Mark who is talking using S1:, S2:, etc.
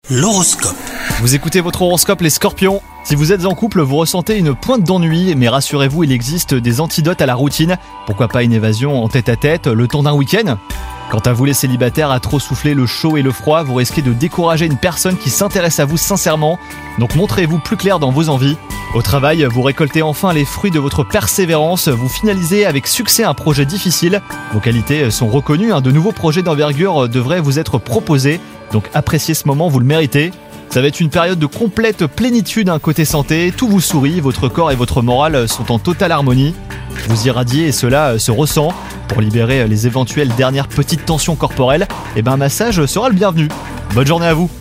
S1: L'horoscope.
S2: Vous écoutez votre horoscope les Scorpions. Si vous êtes en couple, vous ressentez une pointe d'ennui, mais rassurez-vous, il existe des antidotes à la routine. Pourquoi pas une évasion en tête-à-tête, le temps d'un week-end ? Quant à vous les célibataires, à trop souffler le chaud et le froid, vous risquez de décourager une personne qui s'intéresse à vous sincèrement. Donc montrez-vous plus clair dans vos envies. Au travail, vous récoltez enfin les fruits de votre persévérance, vous finalisez avec succès un projet difficile. Vos qualités sont reconnues, de nouveaux projets d'envergure devraient vous être proposés. Donc appréciez ce moment, vous le méritez. Ça va être une période de complète plénitude côté santé, tout vous sourit, votre corps et votre morale sont en totale harmonie. Vous irradiez et cela se ressent. Pour libérer les éventuelles dernières petites tensions corporelles, un massage sera le bienvenu. Bonne journée à vous.